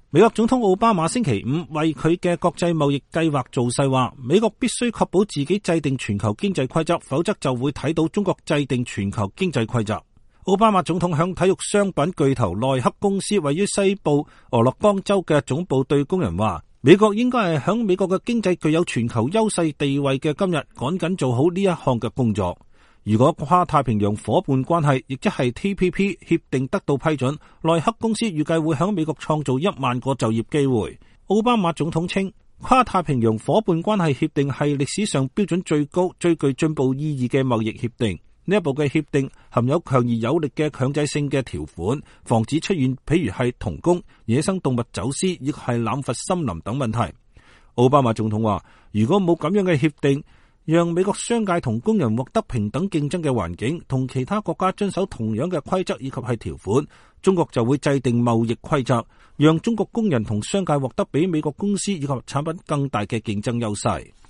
美國總統奧巴馬星期五為佢嘅國際貿易計劃造勢，話美國必須確保自己制定全球經濟規則，否則就會睇到中國制定全球經濟規則。奧巴馬總統向體育商品巨頭耐克公司位於西部俄勒岡州嘅總部對工人話，美國應該係響美國嘅經濟具有全球優勢地位嘅今日，趕緊做好呢一項嘅工作。如果跨太平洋夥伴關係，亦即係 TPP 協定得到批准，耐克公司預計會響美國創造1萬個就業機會。奧巴馬總統稱，跨太平洋夥伴關係協定係歷史上標準最高、最具進步意義嘅貿易協定。呢一部嘅協定含有強而有力嘅強制性嘅條款，防止出現譬如係童工、野生動物走私，亦係濫伐森林等問題。奧巴馬總統話，如果冇咁樣嘅協定，讓美國商界同工人獲得平等競爭嘅環境，同其他國家遵守同樣嘅規則以及係條款，中國就會制定貿易規則，讓中國工人同商界獲得比美國公司以及產品更大嘅競爭優勢。